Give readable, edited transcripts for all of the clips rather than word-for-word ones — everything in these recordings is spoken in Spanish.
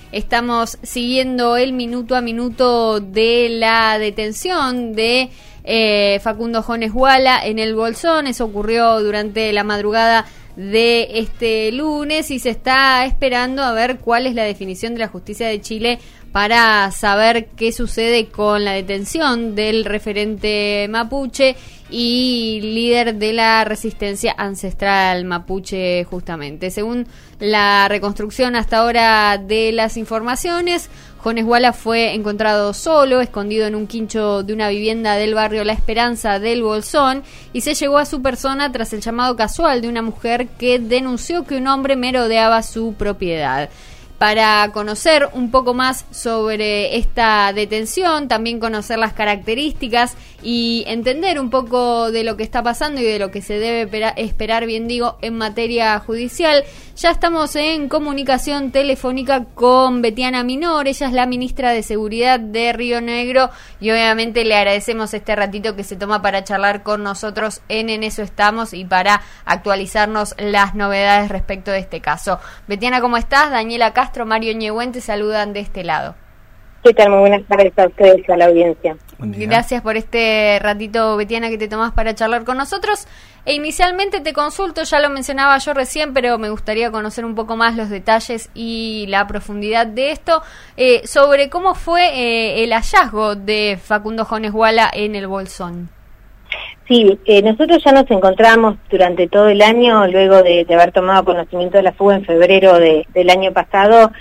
estamos siguiendo el minuto a minuto de la detención de Facundo Jones Guala en el Bolsón. Eso ocurrió durante la madrugada de este lunes y se está esperando a ver cuál es la definición de la justicia de Chile para saber qué sucede con la detención del referente mapuche y líder de la resistencia ancestral mapuche, justamente. Según la reconstrucción hasta ahora de las informaciones, Jones Guala fue encontrado solo, escondido en un quincho de una vivienda del barrio La Esperanza del Bolsón, y se llegó a su persona tras el llamado casual de una mujer que denunció que un hombre merodeaba su propiedad. Para conocer un poco más sobre esta detención, también conocer las características y entender un poco de lo que está pasando y de lo que se debe esperar, bien digo, en materia judicial, ya estamos en comunicación telefónica con Betiana Minor. Ella es la ministra de Seguridad de Río Negro y obviamente le agradecemos este ratito que se toma para charlar con nosotros en Eso Estamos y para actualizarnos las novedades respecto de este caso. Betiana, ¿cómo estás? Daniela Castro, Mario Ñehuen te saludan de este lado. ¿Qué tal? Muy buenas tardes a ustedes y a la audiencia. Gracias por este ratito, Betiana, que te tomás para charlar con nosotros. E inicialmente te consulto, ya lo mencionaba yo recién, pero me gustaría conocer un poco más los detalles y la profundidad de esto, sobre cómo fue el hallazgo de Facundo Jones Guala en el Bolsón. Sí, nosotros ya nos encontramos durante todo el año, luego de haber tomado conocimiento de la fuga en febrero del año pasado,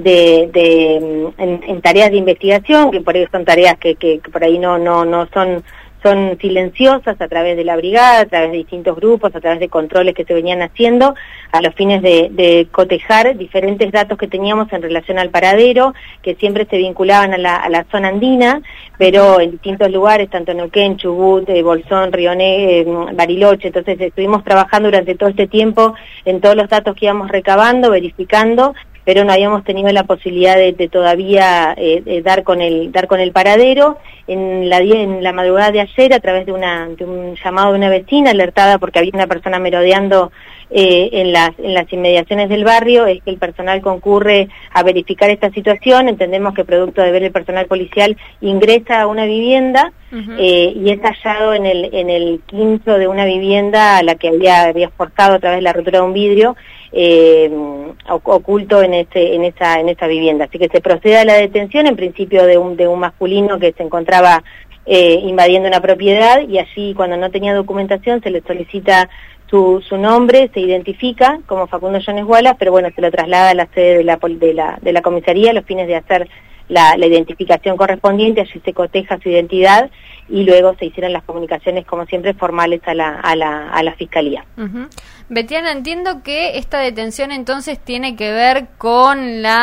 en tareas de investigación, que por ahí son tareas que por ahí no son silenciosas, a través de la brigada, a través de distintos grupos, a través de controles que se venían haciendo, a los fines de cotejar diferentes datos que teníamos en relación al paradero, que siempre se vinculaban a la zona andina, pero en distintos lugares, tanto en Neuquén, Chubut, Bolsón, Río Negro, Bariloche. Entonces estuvimos trabajando durante todo este tiempo en todos los datos que íbamos recabando, verificando, pero no habíamos tenido la posibilidad de todavía dar con el paradero. En la madrugada de ayer, a través de un llamado de una vecina alertada porque había una persona merodeando en las inmediaciones del barrio, es que el personal concurre a verificar esta situación. Entendemos que producto de ver el personal policial ingresa a una vivienda y es hallado en el quincho de una vivienda a la que había forzado a través de la rotura de un vidrio, oculto en esa vivienda. Así que se procede a la detención, en principio de un masculino que se encontraba invadiendo una propiedad, y allí, cuando no tenía documentación, se le solicita su nombre, se identifica como Facundo Jones Guala, pero bueno, se lo traslada a la sede de la comisaría a los fines de hacer la identificación correspondiente. Allí se coteja su identidad y luego se hicieron las comunicaciones, como siempre, formales a la fiscalía. Betiana, entiendo que esta detención entonces tiene que ver con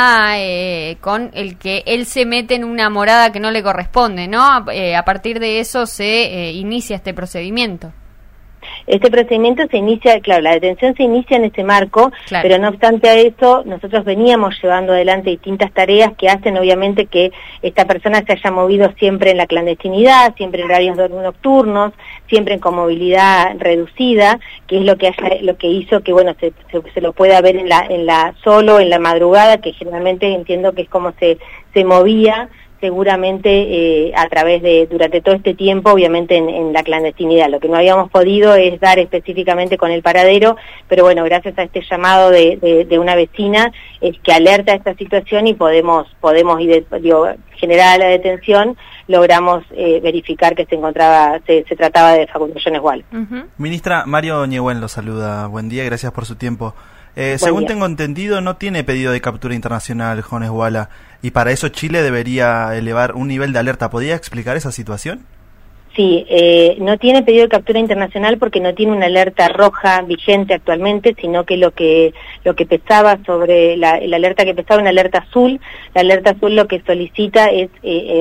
con el que él se mete en una morada que no le corresponde, ¿no? A partir de eso se inicia este procedimiento. Este procedimiento se inicia, claro, la detención se inicia en ese marco, claro, pero no obstante a eso, nosotros veníamos llevando adelante distintas tareas que hacen obviamente que esta persona se haya movido siempre en la clandestinidad, siempre en horarios nocturnos, siempre con movilidad reducida, que es lo que hizo que, bueno, se lo pueda ver solo en la madrugada, que generalmente entiendo que es como se movía seguramente a través durante todo este tiempo, obviamente en la clandestinidad. Lo que no habíamos podido es dar específicamente con el paradero, pero bueno, gracias a este llamado de una vecina es que alerta a esta situación y podemos generar la detención, logramos verificar que se trataba de Facundo Jones Guala. Ministra, Mario Ñehuen lo saluda. Buen día, gracias por su tiempo. Según tengo entendido, no tiene pedido de captura internacional Jones Guala, y para eso Chile debería elevar un nivel de alerta. ¿Podría explicar esa situación? Sí, no tiene pedido de captura internacional porque no tiene una alerta roja vigente actualmente, sino que lo que pesaba sobre la alerta que pesaba, una alerta azul. La alerta azul lo que solicita es,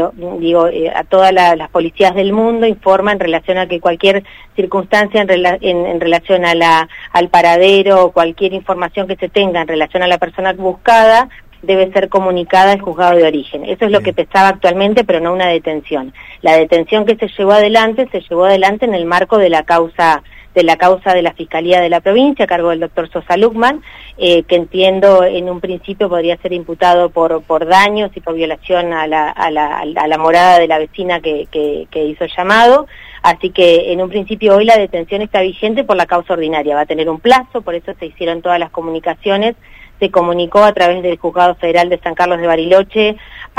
a todas las policías del mundo, informa en relación a que cualquier circunstancia en relación al paradero o cualquier información que se tenga en relación a la persona buscada, debe ser comunicada al juzgado de origen. Eso es lo que pesaba actualmente, pero no una detención. La detención que se llevó adelante en el marco de la causa la causa de la Fiscalía de la provincia, a cargo del doctor Sosa Luckman, que entiendo en un principio podría ser imputado por daños y por violación a la morada de la vecina que hizo el llamado. Así que en un principio hoy la detención está vigente por la causa ordinaria, va a tener un plazo, por eso se hicieron todas las comunicaciones. Se comunicó a través del Juzgado Federal de San Carlos de Bariloche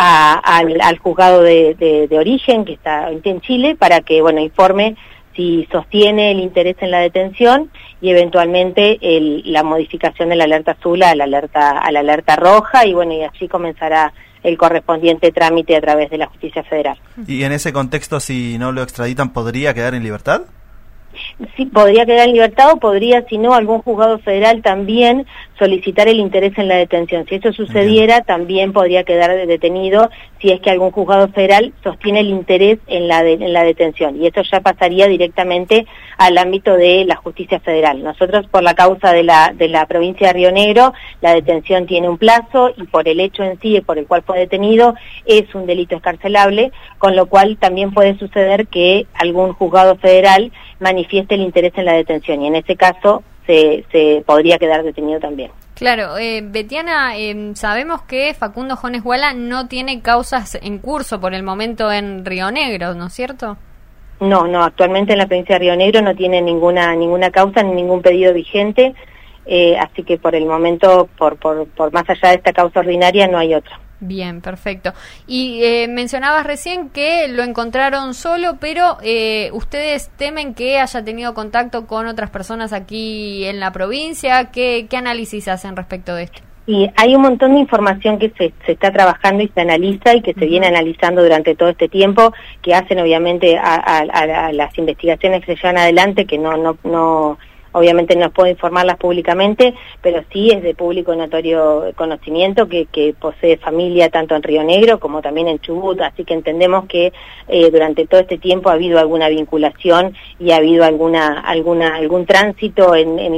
al juzgado de origen, que está en Chile, para que, bueno, informe si sostiene el interés en la detención y eventualmente la modificación de la alerta azul a la alerta roja, y bueno, y así comenzará el correspondiente trámite a través de la Justicia Federal. Y en ese contexto, si no lo extraditan, ¿podría quedar en libertad? Sí, podría quedar en libertad, o podría, si no, algún juzgado federal también solicitar el interés en la detención. Si eso sucediera, también podría quedar detenido si es que algún juzgado federal sostiene el interés en la detención. Y eso ya pasaría directamente al ámbito de la justicia federal. Nosotros, por la causa de la provincia de Río Negro, la detención tiene un plazo, y por el hecho en sí por el cual fue detenido es un delito excarcelable, con lo cual también puede suceder que algún juzgado federal manifieste el interés en la detención, y en ese caso se podría quedar detenido también. Claro, Betiana, sabemos que Facundo Jones Guala no tiene causas en curso por el momento en Río Negro, ¿no es cierto? No, actualmente en la provincia de Río Negro no tiene ninguna causa ni ningún pedido vigente, así que por el momento, por más allá de esta causa ordinaria, no hay otra. Bien, perfecto. Y mencionabas recién que lo encontraron solo, pero ¿ustedes temen que haya tenido contacto con otras personas aquí en la provincia? ¿Qué análisis hacen respecto de esto? Y hay un montón de información que se está trabajando y se analiza y que se viene analizando durante todo este tiempo, que hacen obviamente a las investigaciones que se llevan adelante, que obviamente no puedo informarlas públicamente, pero sí es de público notorio conocimiento que posee familia tanto en Río Negro como también en Chubut, así que entendemos que durante todo este tiempo ha habido alguna vinculación y ha habido algún tránsito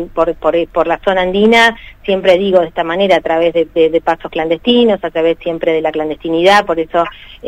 por la zona andina, siempre digo de esta manera, a través de pasos clandestinos, a través siempre de la clandestinidad, por eso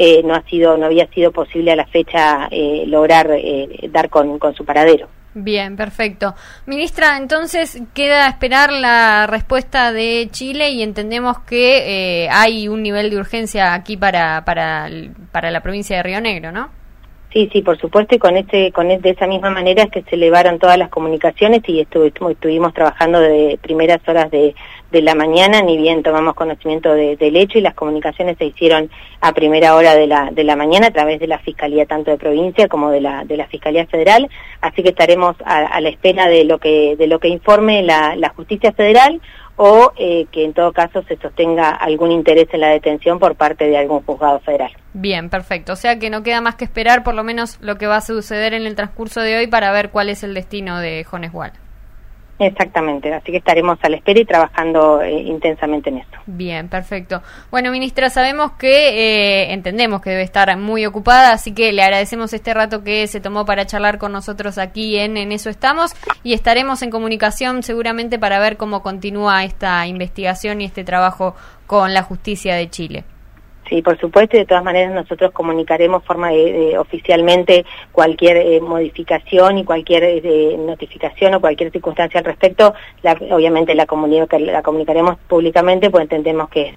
no había sido posible a la fecha lograr dar con su paradero. Bien, perfecto. Ministra, entonces queda esperar la respuesta de Chile, y entendemos que hay un nivel de urgencia aquí para la provincia de Río Negro, ¿no? Sí, por supuesto, y de esa misma manera es que se elevaron todas las comunicaciones y estuvimos trabajando de primeras horas de la mañana, ni bien tomamos conocimiento del hecho, y las comunicaciones se hicieron a primera hora de la mañana a través de la Fiscalía tanto de provincia como de la Fiscalía Federal, así que estaremos a la espera de lo que informe la Justicia Federal, o que en todo caso se sostenga algún interés en la detención por parte de algún juzgado federal. Bien, perfecto. O sea que no queda más que esperar por lo menos lo que va a suceder en el transcurso de hoy para ver cuál es el destino de Jones Guala. Exactamente, así que estaremos a la espera y trabajando intensamente en esto. Bien, perfecto. Bueno, ministra, sabemos que entendemos que debe estar muy ocupada, así que le agradecemos este rato que se tomó para charlar con nosotros aquí en Eso Estamos, y estaremos en comunicación seguramente para ver cómo continúa esta investigación y este trabajo con la justicia de Chile. Sí, por supuesto, y de todas maneras nosotros comunicaremos oficialmente cualquier modificación y cualquier notificación o cualquier circunstancia al respecto, obviamente la comunicaremos públicamente, pues entendemos que...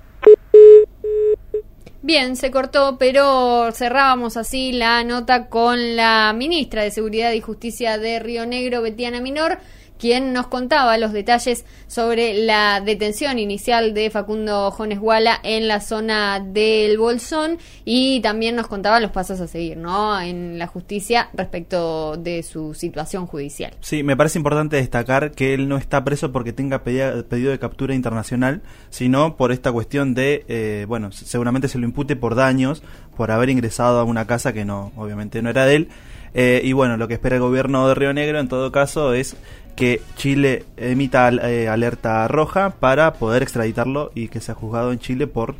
Bien, se cortó, pero cerrábamos así la nota con la ministra de Seguridad y Justicia de Río Negro, Betiana Minor, quien nos contaba los detalles sobre la detención inicial de Facundo Jones Guala en la zona del Bolsón, y también nos contaba los pasos a seguir, ¿no?, en la justicia respecto de su situación judicial. Sí, me parece importante destacar que él no está preso porque tenga pedido de captura internacional, sino por esta cuestión de, seguramente se lo impute por daños, por haber ingresado a una casa que obviamente no era de él, y bueno, lo que espera el gobierno de Río Negro en todo caso es que Chile emita alerta roja para poder extraditarlo y que sea juzgado en Chile por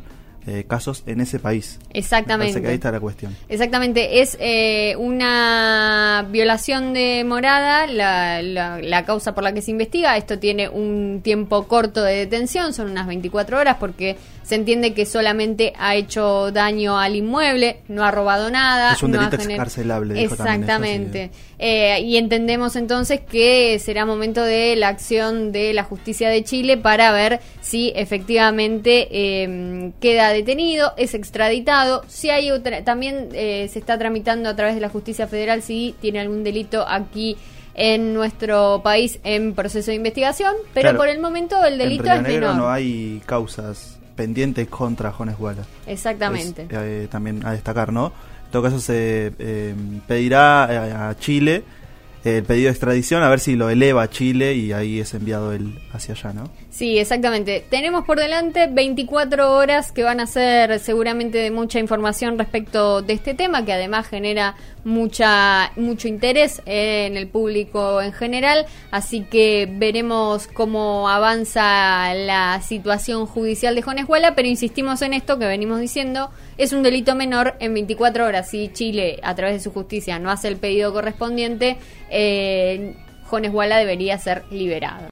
casos en ese país. Exactamente. Me parece que ahí está la cuestión. Exactamente, es una violación de morada la causa por la que se investiga. Esto tiene un tiempo corto de detención, son unas 24 horas, porque se entiende que solamente ha hecho daño al inmueble, no ha robado nada. Es un delito excarcelable, dijo. Exactamente. Y entendemos entonces que será momento de la acción de la justicia de Chile para ver si efectivamente queda detenido, es extraditado. Si hay también se está tramitando a través de la justicia federal si tiene algún delito aquí en nuestro país en proceso de investigación, pero claro, por el momento el delito en Río Negro menor. No hay causas pendientes contra Jones Walla. Exactamente. También a destacar, ¿no? En todo caso se pedirá a Chile el pedido de extradición, a ver si lo eleva a Chile y ahí es enviado él hacia allá, ¿no? Sí, exactamente. Tenemos por delante 24 horas que van a ser seguramente de mucha información respecto de este tema, que además genera mucho interés en el público en general, así que veremos cómo avanza la situación judicial de Jones Walla, pero insistimos en esto que venimos diciendo, es un delito menor en 24 horas. Si Chile, a través de su justicia, no hace el pedido correspondiente, Jones Walla debería ser liberado.